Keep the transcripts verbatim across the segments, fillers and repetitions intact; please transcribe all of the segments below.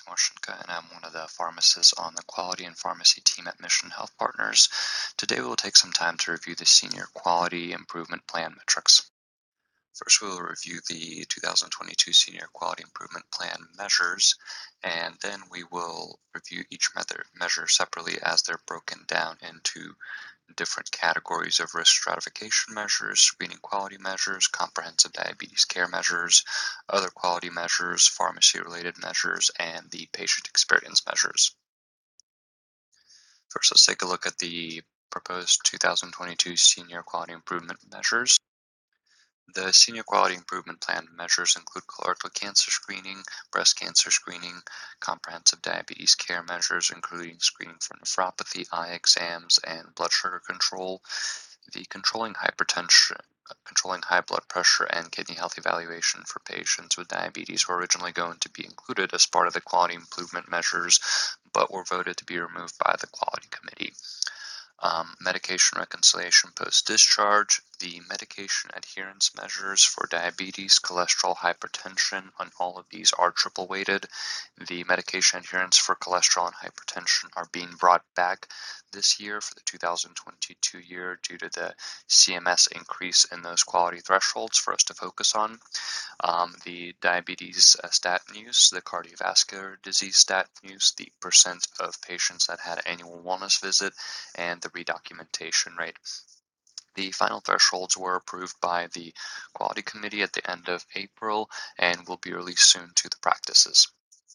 Timoshenko, and I'm one of the pharmacists on the quality and pharmacy team at Mission Health Partners. Today, we'll take some time to review the Senior Quality Improvement Plan metrics. First, we'll review the two thousand twenty-two Senior Quality Improvement Plan measures, and then we will review each measure separately as they're broken down into different categories of risk stratification measures, screening quality measures, comprehensive diabetes care measures, other quality measures, pharmacy-related measures, and the patient experience measures. First, let's take a look at the proposed two thousand twenty-two Senior Quality Improvement measures. The Senior Quality Improvement Plan measures include colorectal cancer screening, breast cancer screening, comprehensive diabetes care measures, including screening for nephropathy, eye exams, and blood sugar control, the controlling hypertension, controlling high blood pressure, and kidney health evaluation for patients with diabetes were originally going to be included as part of the quality improvement measures, but were voted to be removed by the quality committee. Um, medication reconciliation post-discharge, the medication adherence measures for diabetes, cholesterol, hypertension, and all of these are triple weighted. The medication adherence for cholesterol and hypertension are being brought back this year for the two thousand twenty-two year due to the C M S increase in those quality thresholds for us to focus on. Um, the diabetes uh, statin use, the cardiovascular disease statin use, the percent of patients that had annual wellness visit, and the redocumentation rate. The final thresholds were approved by the quality committee at the end of April and will be released soon to the practices.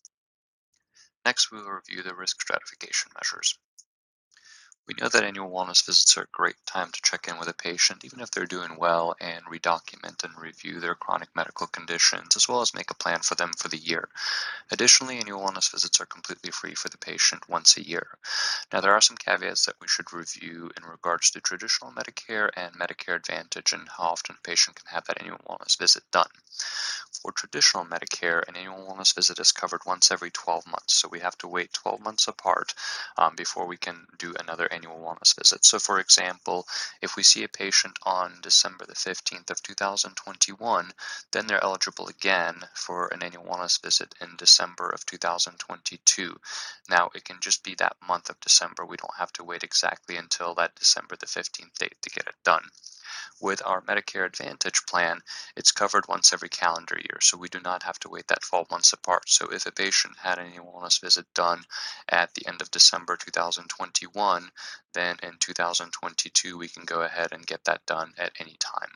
Next, we will review the risk stratification measures. We know that annual wellness visits are a great time to check in with a patient, even if they're doing well, and redocument and review their chronic medical conditions, as well as make a plan for them for the year. Additionally, annual wellness visits are completely free for the patient once a year. Now, there are some caveats that we should review in regards to traditional Medicare and Medicare Advantage and how often a patient can have that annual wellness visit done. For traditional Medicare, an annual wellness visit is covered once every twelve months, so we have to wait twelve months apart um, before we can do another annual wellness visit. So, for example, if we see a patient on December the fifteenth of two thousand twenty-one, then they're eligible again for an annual wellness visit in December of two thousand twenty-two. Now, it can just be that month of December. We don't have to wait exactly until that December the fifteenth date to get it done. With our Medicare Advantage plan, it's covered once every calendar year, so we do not have to wait that twelve months apart. So if a patient had an annual wellness visit done at the end of December two thousand twenty-one, then in two thousand twenty-two we can go ahead and get that done at any time.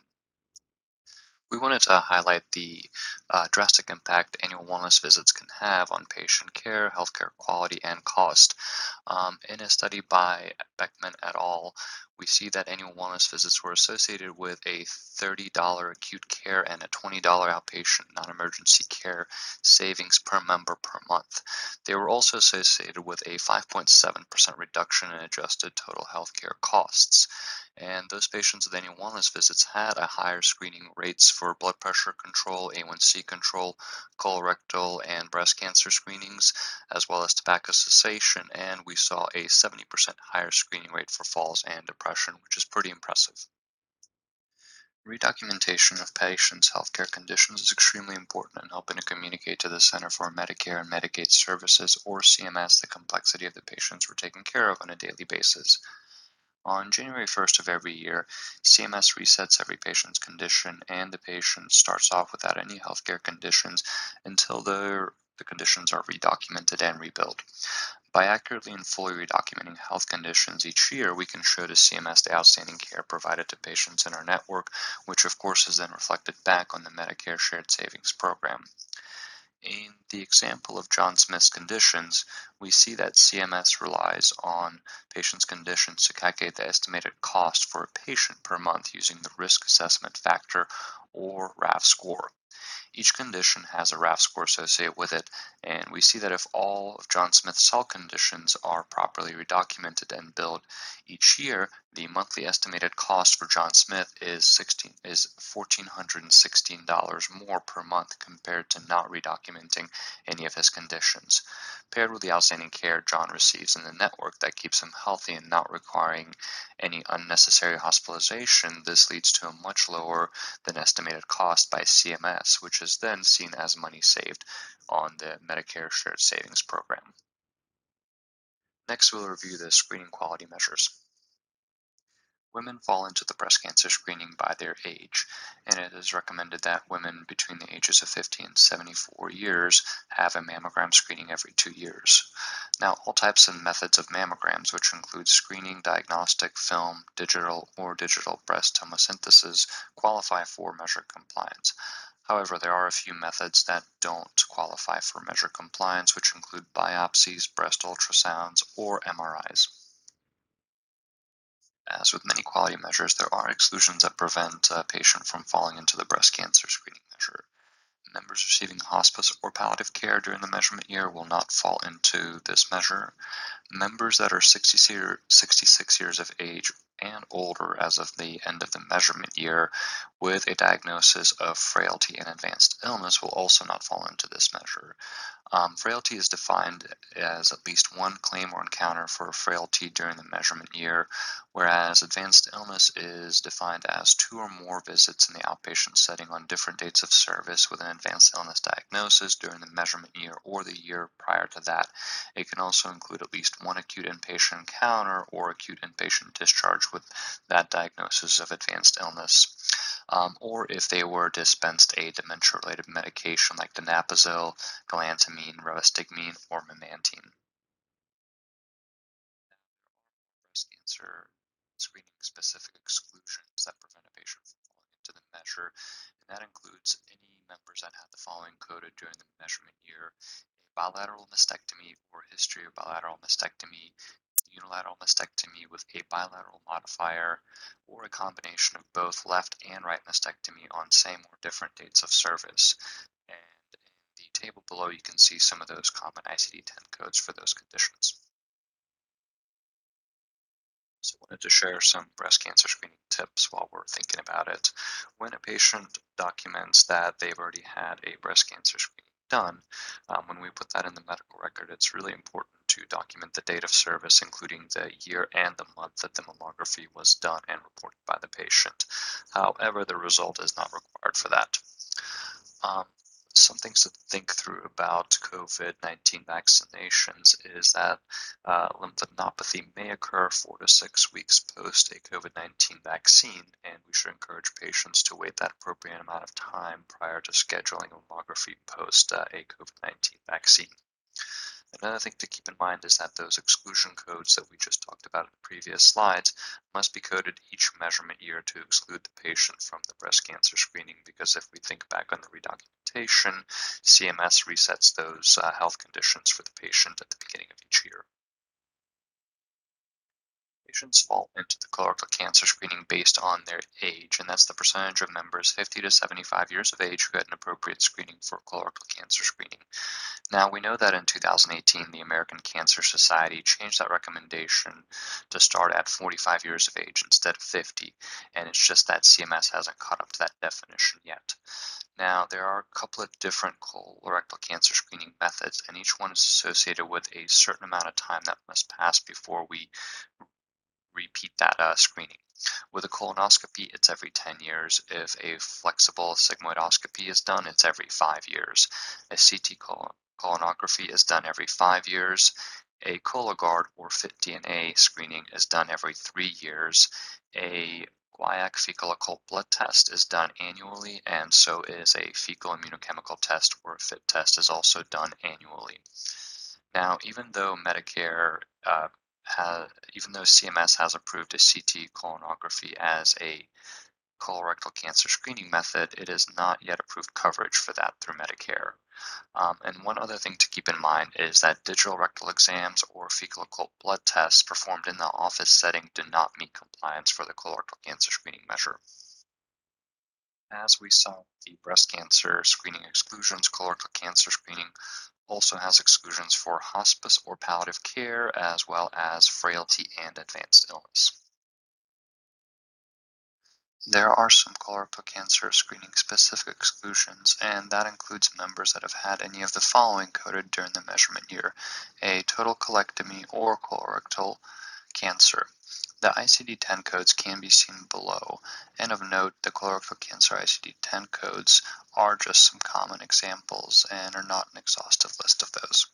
We wanted to highlight the uh, drastic impact annual wellness visits can have on patient care, healthcare quality, and cost. Um, in a study by Beckman et al., we see that annual wellness visits were associated with a thirty dollars acute care and a twenty dollars outpatient non-emergency care savings per member per month. They were also associated with a five point seven percent reduction in adjusted total healthcare costs. And those patients with annual wellness visits had a higher screening rates for blood pressure control, A one C control, colorectal and breast cancer screenings, as well as tobacco cessation, and we saw a seventy percent higher screening rate for falls and depression, which is pretty impressive. Redocumentation of patients' healthcare conditions is extremely important in helping to communicate to the Center for Medicare and Medicaid Services, or C M S, the complexity of the patients we're taking care of on a daily basis. On January first of every year, C M S resets every patient's condition, and the patient starts off without any healthcare conditions until their the conditions are redocumented and rebuilt. By accurately and fully redocumenting health conditions each year, we can show to C M S the outstanding care provided to patients in our network, which of course is then reflected back on the Medicare Shared Savings Program. In the example of John Smith's conditions, we see that C M S relies on patients' conditions to calculate the estimated cost for a patient per month using the risk assessment factor, or R A F score. Each condition has a R A F score associated with it, and we see that if all of John Smith's health conditions are properly redocumented and billed each year, The monthly estimated cost for John Smith is sixteen is one thousand four hundred sixteen dollars more per month compared to not redocumenting any of his conditions. Paired with the outstanding care John receives in the network that keeps him healthy and not requiring any unnecessary hospitalization, this leads to a much lower than estimated cost by C M S, which is then seen as money saved on the Medicare Shared Savings Program. Next, we'll review the screening quality measures. Women fall into the breast cancer screening by their age, and it is recommended that women between the ages of fifty and seventy-four years have a mammogram screening every two years. Now, all types and methods of mammograms, which include screening, diagnostic, film, digital, or digital breast tomosynthesis, qualify for measure compliance. However, there are a few methods that don't qualify for measure compliance, which include biopsies, breast ultrasounds, or M R Is. As with many quality measures, there are exclusions that prevent a patient from falling into the breast cancer screening measure. Members receiving hospice or palliative care during the measurement year will not fall into this measure. Members that are sixty-six years of age and older as of the end of the measurement year with a diagnosis of frailty and advanced illness will also not fall into this measure. Um, frailty is defined as at least one claim or encounter for frailty during the measurement year, whereas advanced illness is defined as two or more visits in the outpatient setting on different dates of service with an advanced illness diagnosis during the measurement year or the year prior to that. It can also include at least one acute inpatient encounter or acute inpatient discharge with that diagnosis of advanced illness. Um, or if they were dispensed a dementia-related medication like donepezil, galantamine, rivastigmine, or memantine. Breast cancer screening specific exclusions that prevent a patient from falling into the measure, and that includes any members that had the following coded during the measurement year: a bilateral mastectomy or history of bilateral mastectomy, unilateral mastectomy with a bilateral modifier, or a combination of both left and right mastectomy on same or different dates of service. And in the table below, you can see some of those common I C D ten codes for those conditions. So I wanted to share some breast cancer screening tips while we're thinking about it. When a patient documents that they've already had a breast cancer screening done, um, when we put that in the medical record, it's really important to document the date of service, including the year and the month that the mammography was done and reported by the patient. However, the result is not required for that. Um, some things to think through about COVID nineteen vaccinations is that uh, lymphadenopathy may occur four to six weeks post a COVID nineteen vaccine, and we should encourage patients to wait that appropriate amount of time prior to scheduling a mammography post uh, a COVID nineteen vaccine. Another thing to keep in mind is that those exclusion codes that we just talked about in the previous slides must be coded each measurement year to exclude the patient from the breast cancer screening, because if we think back on the redocumentation, C M S resets those uh, health conditions for the patient at the beginning of each year. Patients fall into the colorectal cancer screening based on their age, and that's the percentage of members fifty to seventy-five years of age who had an appropriate screening for colorectal cancer screening. Now, we know that in two thousand eighteen, the American Cancer Society changed that recommendation to start at forty-five years of age instead of fifty, and it's just that C M S hasn't caught up to that definition yet. Now, there are a couple of different colorectal cancer screening methods, and each one is associated with a certain amount of time that must pass before we repeat that uh, screening. With a colonoscopy, it's every ten years. If a flexible sigmoidoscopy is done, it's every five years. A C T colon colonography is done every five years. A Cologuard or Fit D N A screening is done every three years. A guaiac fecal occult blood test is done annually, and so is a fecal immunochemical test or a FIT test is also done annually. Now, even though Medicare uh, ha, even though C M S has approved a C T colonography as a colorectal cancer screening method, it has not yet approved coverage for that through Medicare. Um, and one other thing to keep in mind is that digital rectal exams or fecal occult blood tests performed in the office setting do not meet compliance for the colorectal cancer screening measure. As we saw the breast cancer screening exclusions, colorectal cancer screening also has exclusions for hospice or palliative care, as well as frailty and advanced illness. There are some colorectal cancer screening specific exclusions, and that includes members that have had any of the following coded during the measurement year: a total colectomy or colorectal cancer. The I C D ten codes can be seen below, and of note, the colorectal cancer I C D ten codes are just some common examples and are not an exhaustive list of those.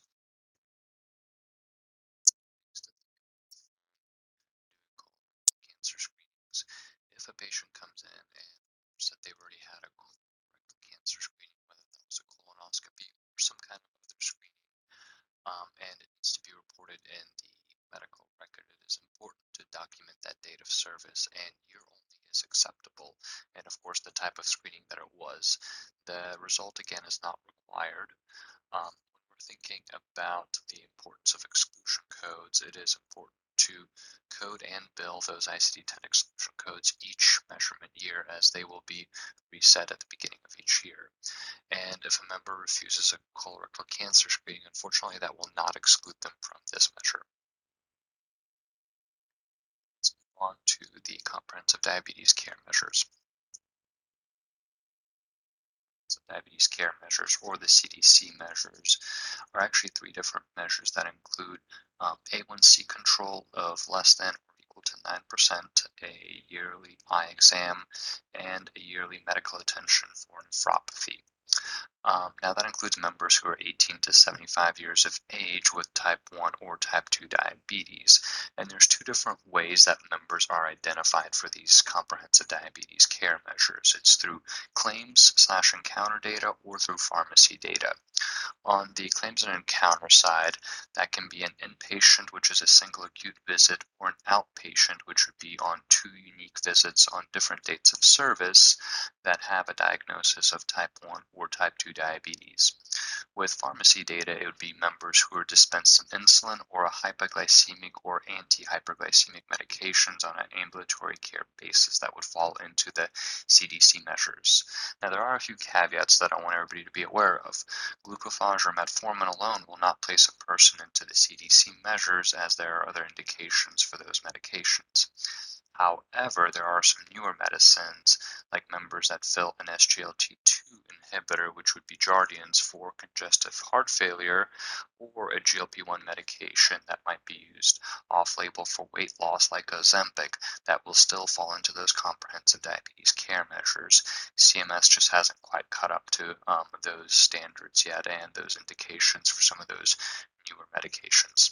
Cancer screenings. If a patient comes in and said they've already had a colorectal cancer screening, whether that was a colonoscopy or some kind of other screening, um, and it needs to be reported in the medical record, it is important to document that date of service and year only is acceptable, and of course the type of screening that it was. The result again is not required. Um, when we're thinking about the importance of exclusion codes, it is important to code and bill those I C D ten exclusion codes each measurement year, as they will be reset at the beginning of each year. And if a member refuses a colorectal cancer screening, unfortunately, that will not exclude them from this measure. Let's move on to the comprehensive diabetes care measures. So diabetes care measures, or the C D C measures, are actually three different measures that include um, A one C control of less than or equal to nine percent, a yearly eye exam, and a yearly medical attention for nephropathy. Um, now that includes members who are eighteen to seventy-five years of age with type one or type two diabetes. And there's two different ways that members are identified for these comprehensive diabetes care measures. It's through claims slash encounter data or through pharmacy data. On the claims and encounter side, that can be an inpatient, which is a single acute visit, or an outpatient, which would be on two unique visits on different dates of service that have a diagnosis of type one or type two diabetes. With pharmacy data, it would be members who are dispensed some insulin or a hypoglycemic or anti-hyperglycemic medications on an ambulatory care basis that would fall into the C D C measures. Now, there are a few caveats that I want everybody to be aware of. Glucophage or metformin alone will not place a person into the C D C measures, as there are other indications for those medications. However, there are some newer medicines, like members that fill an S G L T two inhibitor, which would be Jardiance for congestive heart failure, or a G L P one medication that might be used off-label for weight loss, like Ozempic, that will still fall into those comprehensive diabetes care measures. C M S just hasn't quite caught up to um, those standards yet and those indications for some of those newer medications.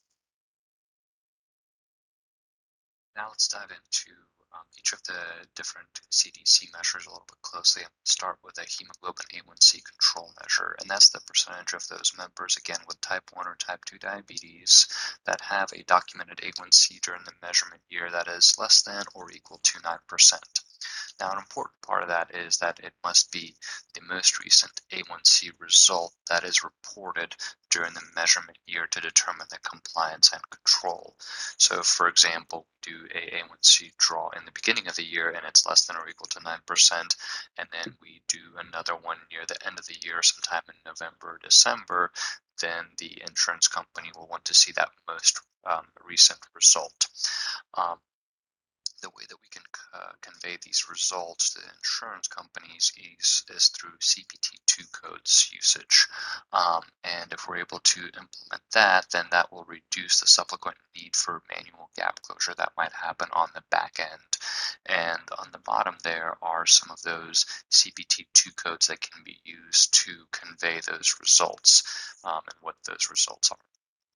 Now let's dive into um, each of the different C D C measures a little bit closely. I'm going to start with a hemoglobin A one C control measure, and that's the percentage of those members, again, with type one or type two diabetes that have a documented A one C during the measurement year that is less than or equal to nine percent. Now, an important part of that is that it must be the most recent A one C result that is reported during the measurement year to determine the compliance and control. So, for example, we do a A1C draw in the beginning of the year and it's less than or equal to nine percent, and then we do another one near the end of the year, sometime in November or December, then the insurance company will want to see that most um, recent result. Um, the way that we can uh, convey these results to the insurance companies is, is through C P T two codes usage. Um, and if we're able to implement that, then that will reduce the subsequent need for manual gap closure that might happen on the back end. And on the bottom there are some of those C P T two codes that can be used to convey those results, um, and what those results are.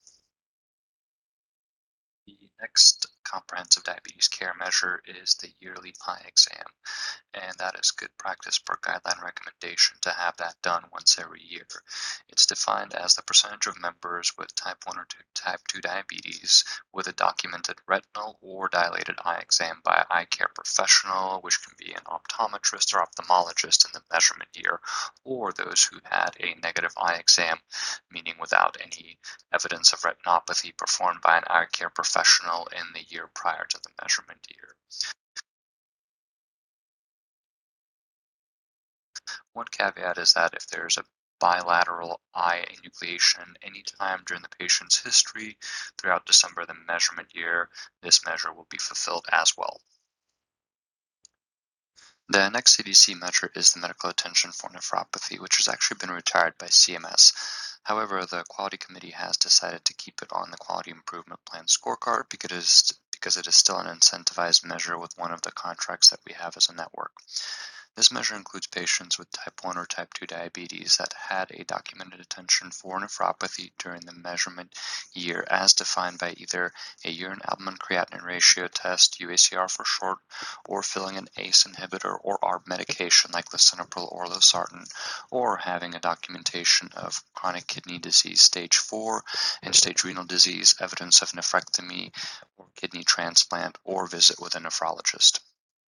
The next comprehensive diabetes care measure is the yearly eye exam, and that is good practice per guideline recommendation to have that done once every year. It's defined as the percentage of members with type one or type two diabetes with a documented retinal or dilated eye exam by an eye care professional, which can be an optometrist or ophthalmologist in the measurement year, or those who had a negative eye exam, meaning without any evidence of retinopathy, performed by an eye care professional in the year prior to the measurement year. One caveat is that if there's a bilateral eye enucleation anytime during the patient's history throughout December of the measurement year, this measure will be fulfilled as well. The next C D C measure is the medical attention for nephropathy, which has actually been retired by C M S. However, the Quality Committee has decided to keep it on the Quality Improvement Plan scorecard because it is, because it is still an incentivized measure with one of the contracts that we have as a network. This measure includes patients with type one or type two diabetes that had a documented attention for nephropathy during the measurement year as defined by either a urine albumin-creatinine ratio test, U A C R for short, or filling an A C E inhibitor or A R B medication like lisinopril or losartan, or having a documentation of chronic kidney disease stage four, end-stage renal disease, evidence of nephrectomy or kidney transplant, or visit with a nephrologist.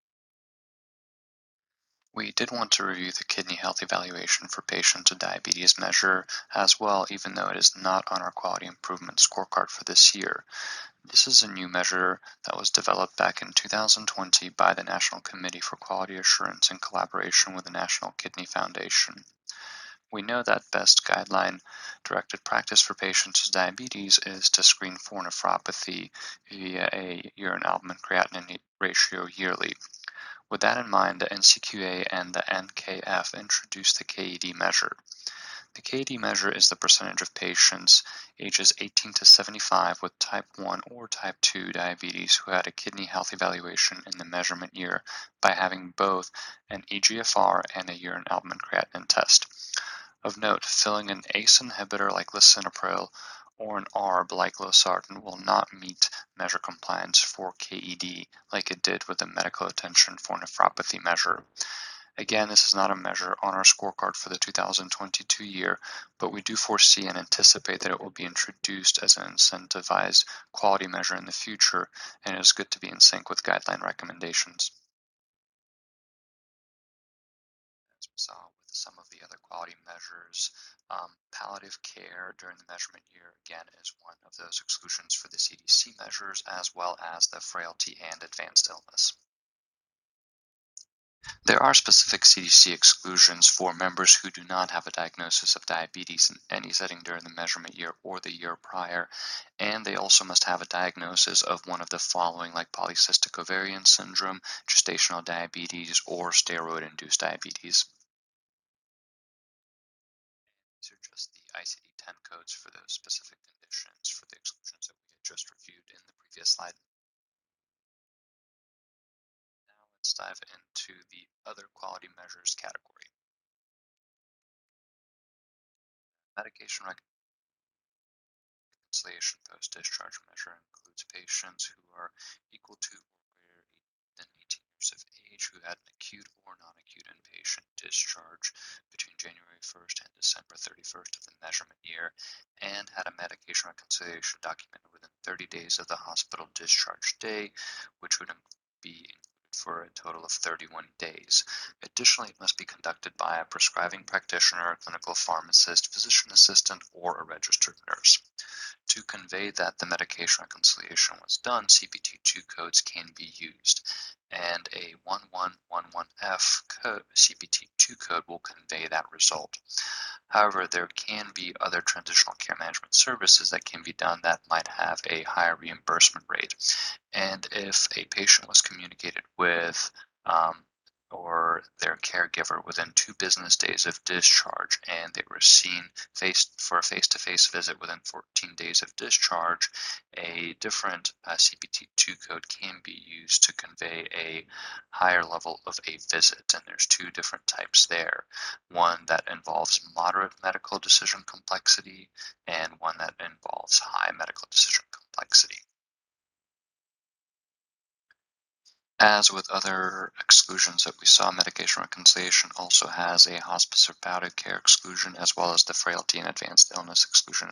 We did want to review the kidney health evaluation for patients with diabetes measure as well, even though it is not on our quality improvement scorecard for this year. This is a new measure that was developed back in two thousand twenty by the National Committee for Quality Assurance in collaboration with the National Kidney Foundation. We know that best guideline directed practice for patients with diabetes is to screen for nephropathy via a urine albumin creatinine ratio yearly. With that in mind, the N C Q A and the N K F introduced the K E D measure. The K E D measure is the percentage of patients ages eighteen to seventy-five with type one or type two diabetes who had a kidney health evaluation in the measurement year by having both an E G F R and a urine albumin creatinine test. Of note, filling an A C E inhibitor like lisinopril or an A R B like losartan will not meet measure compliance for K E D like it did with the medical attention for nephropathy measure. Again, this is not a measure on our scorecard for the two thousand twenty-two year, but we do foresee and anticipate that it will be introduced as an incentivized quality measure in the future, and it is good to be in sync with guideline recommendations. As we saw with some of the other quality measures, um, palliative care during the measurement year, again, is one of those exclusions for the C D C measures, as well as the frailty and advanced illness. There are specific C D C exclusions for members who do not have a diagnosis of diabetes in any setting during the measurement year or the year prior, and they also must have a diagnosis of one of the following, like polycystic ovarian syndrome, gestational diabetes, or steroid-induced diabetes. These are just the I C D ten codes for those specific conditions for the exclusions that we had just reviewed in the previous slide. Now let's dive into the other quality measures category. Medication reconciliation post-discharge measure includes patients who are equal to or greater than eighteen years of age who had an acute or non-acute inpatient discharge between January first and December thirty-first of the measurement year and had a medication reconciliation documented within thirty days of the hospital discharge day, which would be included for a total of thirty-one days. Additionally, it must be conducted by a prescribing practitioner, a clinical pharmacist, physician assistant, or a registered nurse. To convey that the medication reconciliation was done, C P T two codes can be used, and a one one one one F code, C P T two code will convey that result. However, there can be other transitional care management services that can be done that might have a higher reimbursement rate. And if a patient was communicated with um, or their caregiver within two business days of discharge and they were seen face for a face-to-face visit within fourteen days of discharge, a different uh, C P T two code can be used to convey a higher level of a visit. And there's two different types there. One that involves moderate medical decision complexity and one that involves high medical decision complexity. As with other exclusions that we saw, medication reconciliation also has a hospice or palliative care exclusion, as well as the frailty and advanced illness exclusion.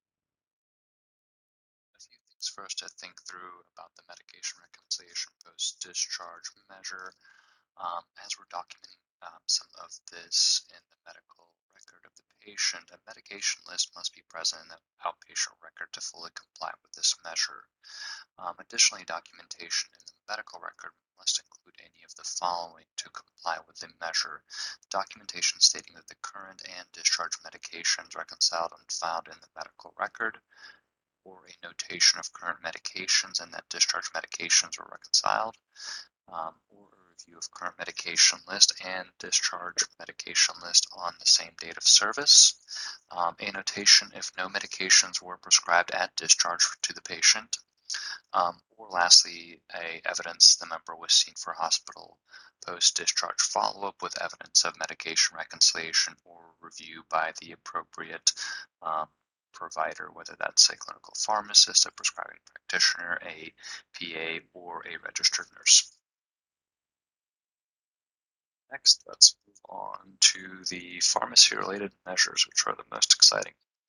A few things for us to think through about the medication reconciliation post-discharge measure. Um, as we're documenting um, some of this in the medical record of the patient, a medication list must be present in the outpatient record to fully comply with this measure. Um, additionally, documentation in the medical record must include any of the following to comply with the measure. Documentation stating that the current and discharge medications reconciled and filed in the medical record, or a notation of current medications and that discharge medications were reconciled, um, or a review of current medication list and discharge medication list on the same date of service. Um, annotation if no medications were prescribed at discharge to the patient. Um, or lastly, a evidence the member was seen for hospital post-discharge follow-up with evidence of medication reconciliation or review by the appropriate um, provider, whether that's a clinical pharmacist, a prescribing practitioner, a P A, or a registered nurse. Next, let's move on to the pharmacy-related measures, which are the most exciting.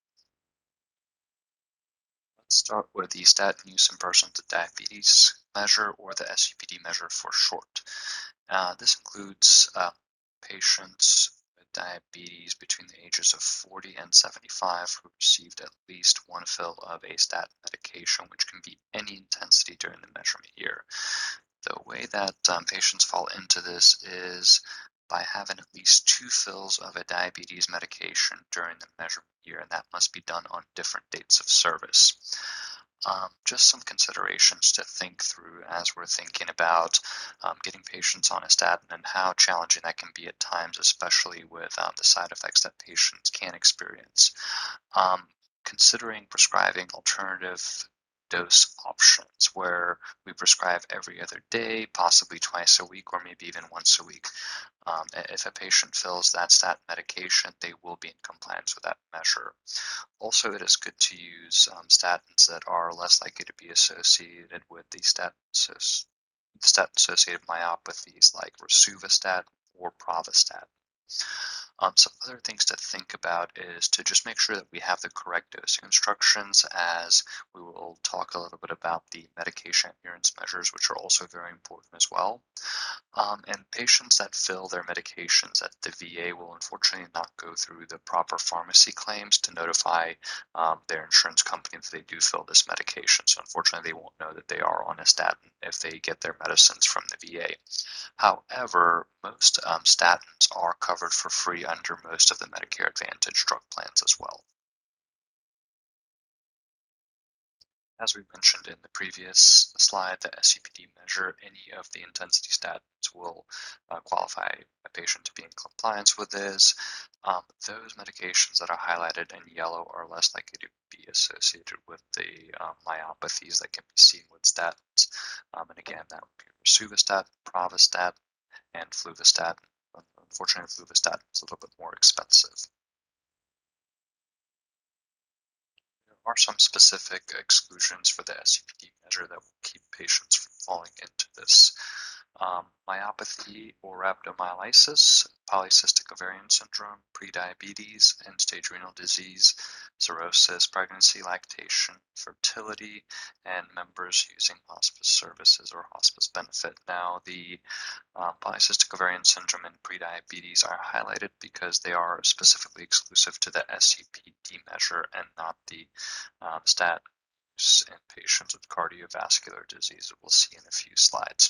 Let's start with the statin use in persons with diabetes measure, or the S U P D measure for short. Uh, this includes uh, patients with diabetes between the ages of forty and seventy-five who received at least one fill of a statin medication, which can be any intensity during the measurement year. The way that um, patients fall into this is by having at least two fills of a diabetes medication during the measurement year, and that must be done on different dates of service. Um, just some considerations to think through as we're thinking about um, getting patients on a statin and how challenging that can be at times, especially with um, the side effects that patients can experience. Um, considering prescribing alternative dose options where we prescribe every other day, possibly twice a week, or maybe even once a week. Um, if a patient fills that statin medication, they will be in compliance with that measure. Also, it is good to use um, statins that are less likely to be associated with the statin, statin associated myopathies like rosuvastatin or pravastatin. Um, some other things to think about is to just make sure that we have the correct dosing instructions, as we will talk a little bit about the medication adherence measures, which are also very important as well. Um, and patients that fill their medications at the V A will unfortunately not go through the proper pharmacy claims to notify um, their insurance company that they do fill this medication. So unfortunately, they won't know that they are on a statin if they get their medicines from the V A. However, most um, statins are covered for free under most of the Medicare Advantage drug plans as well. As we mentioned in the previous slide, the S U P D measure, any of the intensity statins will uh, qualify a patient to be in compliance with this. Um, those medications that are highlighted in yellow are less likely to be associated with the um, myopathies that can be seen with statins. Um, and again, that would be rosuvastatin, pravastatin, and fluvastatin. Unfortunately, fluvastatin is a little bit more expensive. There are some specific exclusions for the S U P D measure that will keep patients from falling into this. Um, myopathy or rhabdomyolysis, polycystic ovarian syndrome, prediabetes, end-stage renal disease, cirrhosis, pregnancy, lactation, fertility, and members using hospice services or hospice benefit. Now, the uh, polycystic ovarian syndrome and prediabetes are highlighted because they are specifically exclusive to the S U P D measure and not the um, stat in patients with cardiovascular disease that we'll see in a few slides.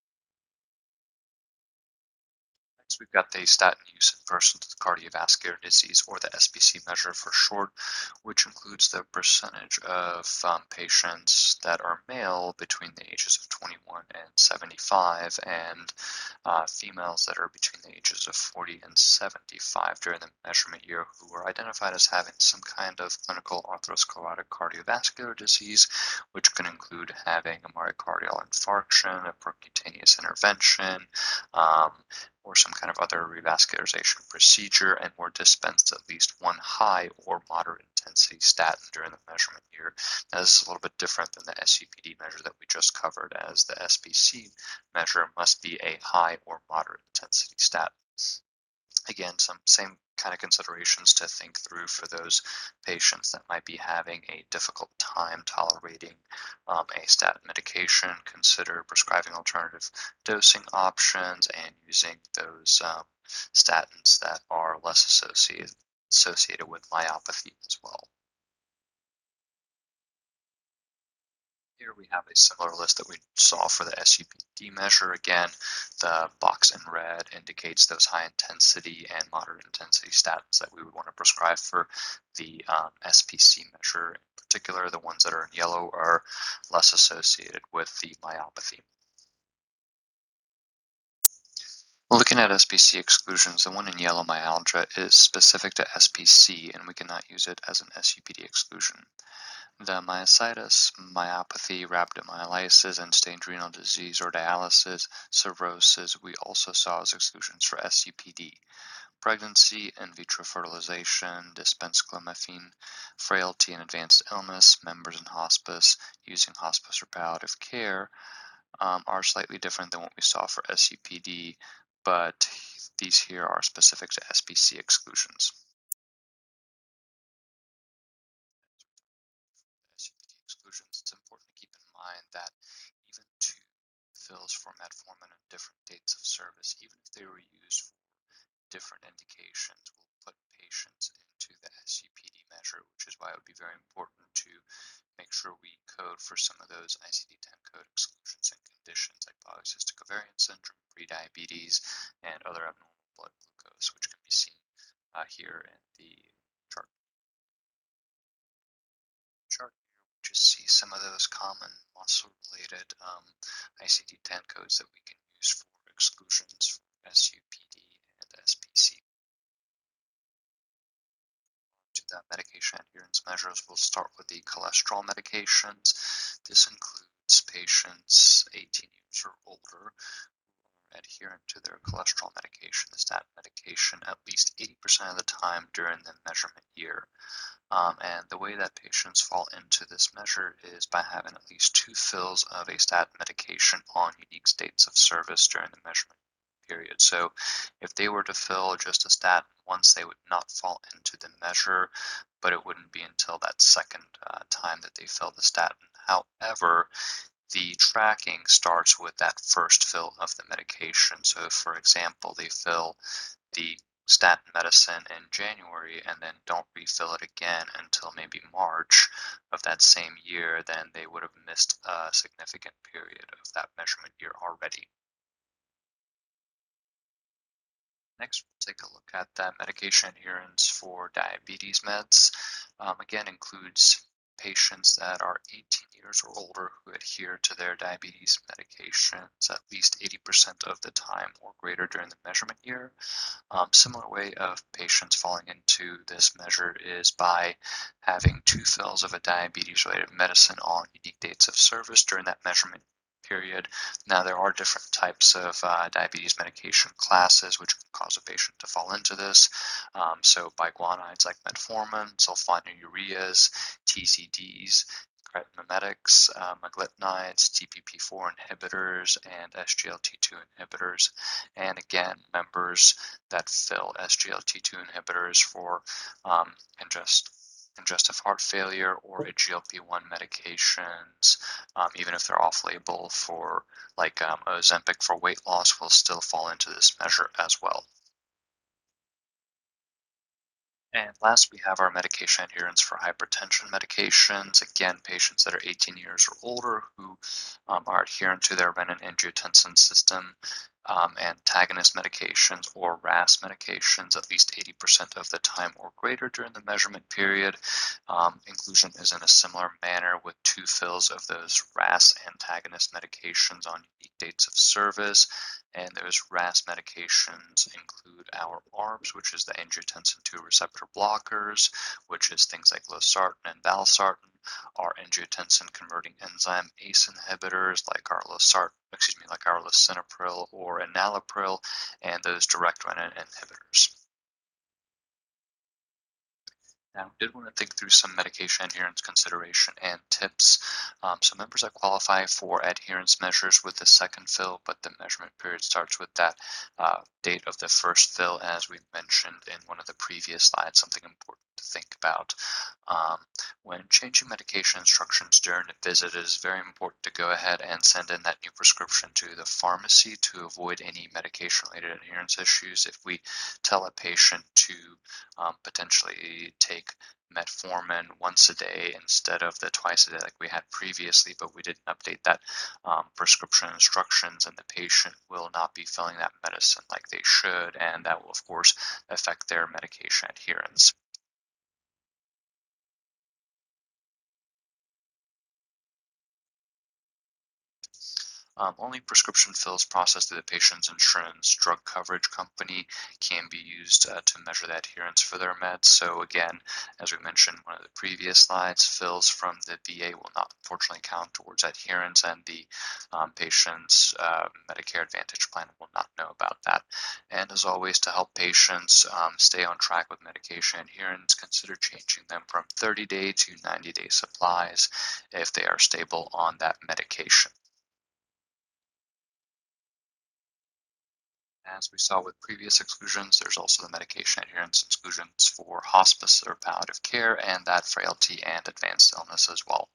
Next, we've got the statin use in persons with cardiovascular disease, or the S B C measure for short, which includes the percentage of um, patients that are male between the ages of twenty-one and seventy-five, and uh, females that are between the ages of forty and seventy-five during the measurement year who were identified as having some kind of clinical atherosclerotic cardiovascular disease, which can include having a myocardial infarction, a percutaneous intervention, um, or some kind of other revascularization procedure, and were dispensed at least one high or moderate intensity statin during the measurement year. Now, this is a little bit different than the S U P D measure that we just covered, as the S B C measure must be a high or moderate intensity statin. Again, some same kind of considerations to think through for those patients that might be having a difficult time tolerating um, a statin medication. Consider prescribing alternative dosing options and using those um, statins that are less associated associated with myopathy as well. Here we have a similar list that we saw for the S U P D measure. Again, the box in red indicates those high intensity and moderate intensity statins that we would want to prescribe for the um, S P C measure. In particular, the ones that are in yellow are less associated with the myopathy. Well, looking at S P C exclusions, the one in yellow, myalgia, is specific to S P C, and we cannot use it as an S U P D exclusion. The myositis, myopathy, rhabdomyolysis, end-stage renal disease or dialysis, cirrhosis, we also saw as exclusions for S U P D. Pregnancy, in vitro fertilization, dispensed clomiphene, frailty and advanced illness, members in hospice, using hospice or palliative care, um, are slightly different than what we saw for S U P D, but these here are specific to S P C exclusions. S U P D exclusions, it's important to keep in mind that even two fills for metformin on different dates of service, even if they were used for different indications, will put patients into the S U P D measure, which is why it would be very important to make sure we code for some of those I C D ten code exclusions and conditions like polycystic ovarian syndrome, prediabetes, and other abnormal blood glucose, which can be seen uh, here in the chart. chart here, we just see some of those common muscle-related um, I C D ten codes that we can use for exclusions for S U P D and S P C. To the medication adherence measures, we'll start with the cholesterol medications. This includes patients eighteen years or older who are adherent to their cholesterol medication, the statin medication, at least eighty percent of the time during the measurement year. Um, and the way that patients fall into this measure is by having at least two fills of a statin medication on unique dates of service during the measurement period. So if they were to fill just a statin once, they would not fall into the measure, but it wouldn't be until that second uh, time that they fill the statin. However, the tracking starts with that first fill of the medication. So for example, they fill the statin medicine in January and then don't refill it again until maybe March of that same year, then they would have missed a significant period of that measurement year already. Next, we'll take a look at that medication adherence for diabetes meds. Um, again, includes patients that are eighteen years or older who adhere to their diabetes medications at least eighty percent of the time or greater during the measurement year. Um, similar way of patients falling into this measure is by having two fills of a diabetes-related medicine on unique dates of service during that measurement period. Now, there are different types of uh, diabetes medication classes which can cause a patient to fall into this. Um, so biguanides like metformin, sulfonylureas, T Z Ds, cretinmimetics, uh, meglitinides, T P P four inhibitors, and S G L T two inhibitors. And again, members that fill S G L T two inhibitors for um, ingest, congestive heart failure or a G L P one medications, um, even if they're off-label for like um, Ozempic for weight loss, will still fall into this measure as well. And last, we have our medication adherence for hypertension medications. Again, patients that are eighteen years or older who um, are adherent to their renin-angiotensin system um, antagonist medications or R A S medications at least eighty percent of the time or greater during the measurement period. Um, inclusion is in a similar manner with two fills of those R A S antagonist medications on unique dates of service. And those R A S medications include our A R Bs, which is the angiotensin two receptor blockers, which is things like losartan and valsartan, our angiotensin converting enzyme A C E inhibitors like our losartan, excuse me, like our lisinopril or enalapril, and those direct renin inhibitors. Now, I did want to think through some medication adherence consideration and tips. Um, so members that qualify for adherence measures with the second fill, but the measurement period starts with that uh, date of the first fill, as we mentioned in one of the previous slides, something important to think about. Um, when changing medication instructions during a visit, it is very important to go ahead and send in that new prescription to the pharmacy to avoid any medication-related adherence issues. If we tell a patient to um, potentially take metformin once a day instead of the twice a day like we had previously, but we didn't update that um, prescription instructions, and the patient will not be filling that medicine like they should, and that will of course affect their medication adherence. Um, only prescription fills processed through the patient's insurance drug coverage company can be used uh, to measure the adherence for their meds. So again, as we mentioned in one of the previous slides, fills from the V A will not unfortunately count towards adherence, and the um, patient's uh, Medicare Advantage plan will not know about that. And as always, to help patients um, stay on track with medication adherence, consider changing them from thirty day to ninety day supplies if they are stable on that medication. As we saw with previous exclusions, there's also the medication adherence exclusions for hospice or palliative care, and that frailty and advanced illness as well.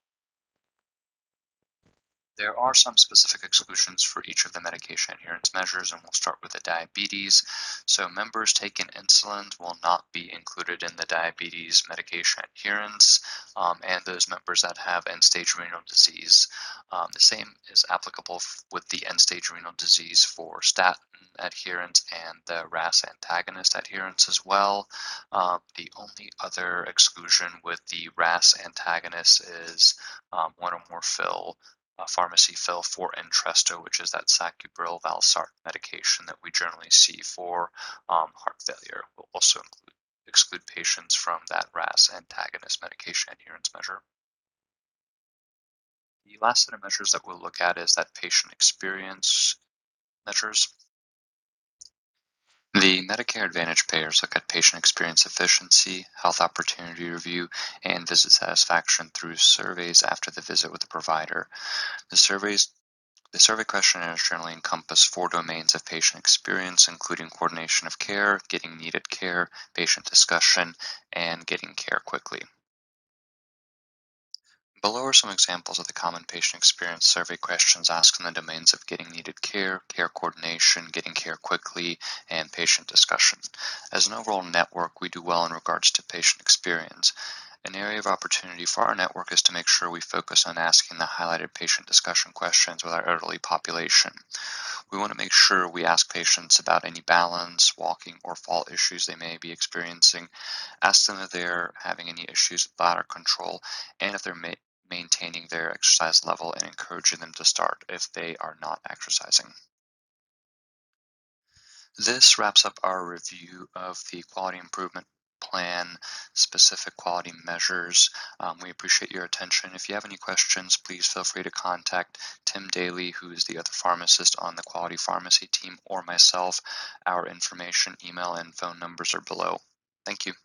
There are some specific exclusions for each of the medication adherence measures, and we'll start with the diabetes. So members taking insulin will not be included in the diabetes medication adherence, um, and those members that have end-stage renal disease. Um, the same is applicable f- with the end-stage renal disease for statin adherence and the R A S antagonist adherence as well. Um, the only other exclusion with the R A S antagonist is um, one or more fill uh, pharmacy fill for Entresto, which is that sacubitril valsartan medication that we generally see for um, heart failure. We'll also include, exclude patients from that R A S antagonist medication adherence measure. The last set of measures that we'll look at is that patient experience measures. The Medicare Advantage payers look at patient experience efficiency, health opportunity review, and visit satisfaction through surveys after the visit with the provider. The surveys The survey questionnaires generally encompass four domains of patient experience, including coordination of care, getting needed care, patient discussion, and getting care quickly. Below are some examples of the common patient experience survey questions asked in the domains of getting needed care, care coordination, getting care quickly, and patient discussion. As an overall network, we do well in regards to patient experience. An area of opportunity for our network is to make sure we focus on asking the highlighted patient discussion questions with our elderly population. We want to make sure we ask patients about any balance, walking, or fall issues they may be experiencing, ask them if they're having any issues with bladder control, and if they're ma- maintaining their exercise level, and encouraging them to start if they are not exercising. This wraps up our review of the quality improvement plan specific quality measures. Um, we appreciate your attention. If you have any questions, please feel free to contact Tim Daly, who is the other pharmacist on the quality pharmacy team, or myself. Our information, email, and phone numbers are below. Thank you.